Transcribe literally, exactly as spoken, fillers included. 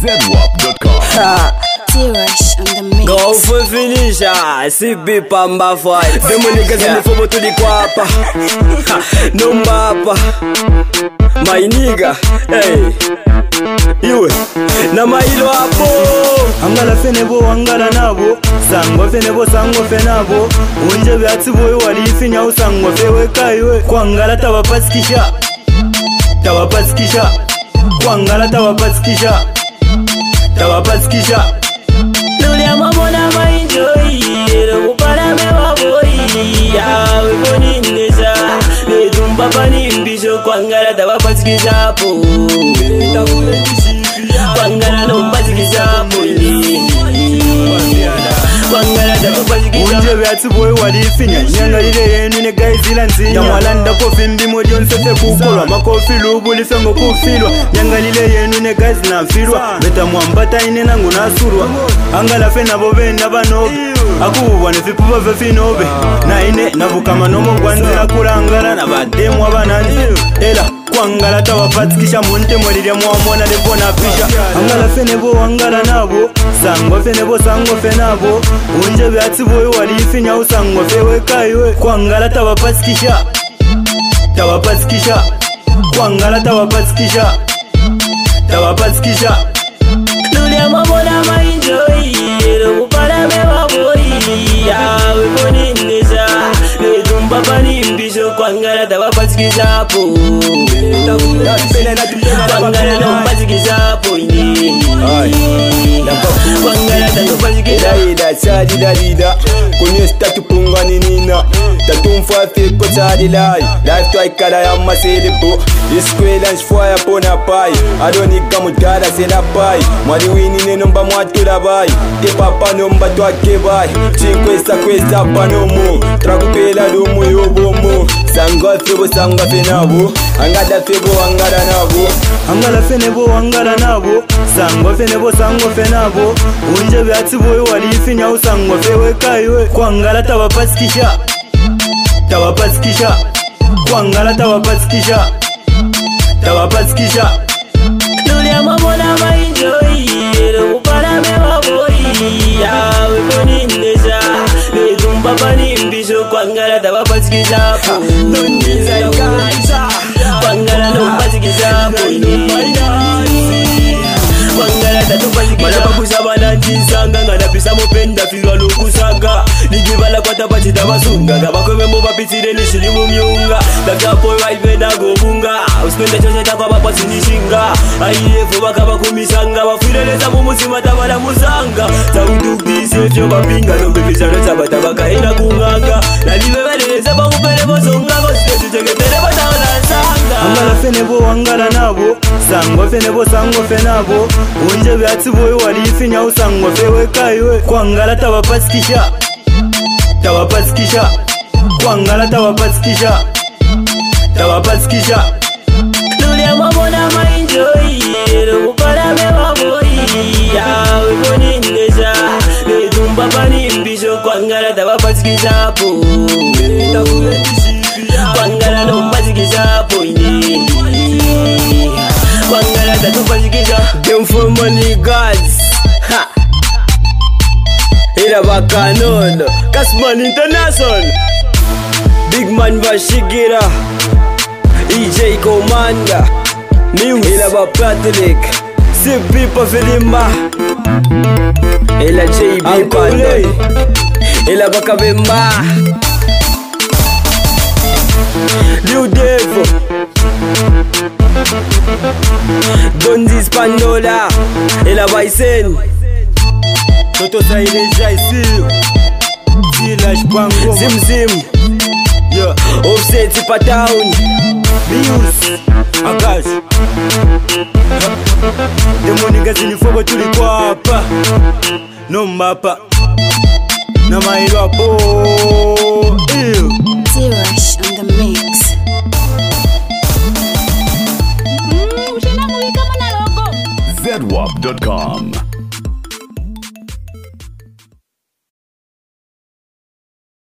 zedwap dot com. T-Rush on the mix. Go for finisher, C B Pamba fight. Them niggas in the football to the guapa. No mapa. My nigga, hey. You, na mailo hapo. Angala fenebo, angala nabo. Sangwa fenebo, sangwa fenabo. Unje vyati boy walifinya usangwa fewe kaiwe. Kwangala tawapaskisha. Tawapaskisha. Kwangala tawapaskisha. Tawapaskisha. Nulia mamona ma enjoy. Upara mewa boy. Ya weboni neza. Nedumba pani mbisho. Kwangala tawapaskisha hapo. Kwangala no paskisha hapo. Kwangala tawapaskisha. Unje vyati boy walifinya. Nyanga lile yenu ne guys ila nzinya. Yamalanda kofi mbimo dionse fe kukula. Makofi lubuli fengo kufilwa. Nyanga lile yenu ne guys na filwa. Beta mwambata ine nangu nasurwa. Angala fena bobe nabanobe. Akubu wane fipupa vefinobe. Na ine nabukama nomo gwanzira kurangala. Na bademu wabanani ela kwangala tawapatikisha munte mwelile mwamona lebona pisha. Angala fenebo angala nabo. Sangwa fenebo sangwa fenabo. Unje vyati boy walifinya usangwa fewe kaiwe. Kwangala tawapatikisha. Tawapatikisha. Kwangala tawapatikisha. Tawapatikisha. Nulia mamona ma enjoy. Upara mewa boy. Ya weboni neza. Nedumba pani mbisho. Kwangala tawapatikisha hapo. Kwangala no patikisha hapo. Kwangala tawapatikisha. Ida sadi dalida kunye statu pungani nina tatumfa fiko sadi lai life to ikala ya maselipo iskwelans fire pona pai adoni gamudara sela pai mwali wini nenomba mwatula bai te papa nomba twake bai cinquesta questa panomo trakupela lumu yobomo sanga febo sanga fenabo angada febo angada nabo angala fenebo angala nabo sangwa fenebo sangwa fenabo unje vyati boy walifinya usangwa fewe kaiwe kwangala tawapatikisha tawapatikisha kwangala tawapatikisha tawapatikisha. Nulia mamona ma enjoy. Upara mewa boy. Ya weboni neza. Nedumba pani mbisho. Kwangala tawapatikisha hapo. Noniza ikaisa. Kwangala no patikisha hapo. Kwangala tatupatikisha. Manabakusha bananjisanga. Nganapisa mopenda filwa lukusaga. Nigibala kwa tapachita basunga. Gabakwe mbo bapitire nishilimu myunga. Dakapo waibeda gobunga. Uspende chocheta kwa bapa sinishinga. Aiyefu bakaba kumisanga. Wafireleza mumusima tabala musanga. Taudukise fyo bapinga. Nombepishano tabata baka ina kunganga. Nalibebeleza bakupele bosonga. Kosite chucheketere bataona sanga. Angala fenebo angala nabo. Sangwa fenebo sangwa fenabo. Unje vyati boy walifinya usangwa fewe kaiwe. Kwangala tawapatikisha. Tawapatikisha. Kwangala tawapatikisha. Tawapatikisha. Nulia mamona ma enjoy. Upara mewa boy. Ya weboni neza. Nedumba pani mbisho. Kwangala tawapatikisha hapo. Kwangala no patikisha hapo. Kwangala tatupatikisha. Them for money gods. Ha. Ila bakanolo Kasman International. Big man Vashigira E J Commander News. Ila ba Patrick C B Pafilimba. Ila J B Pandoi. Ila bakabemba New Devo Donzi Spandola. Ila Baisen Toto saile jaisi. Tilash pango. Zim Zim. Yeah. Offset Tipa Town. News. Akash. Demo niggas in the fogo tuli kwa hapa. No mapa. Na mailo hapo. Ew. T-Rush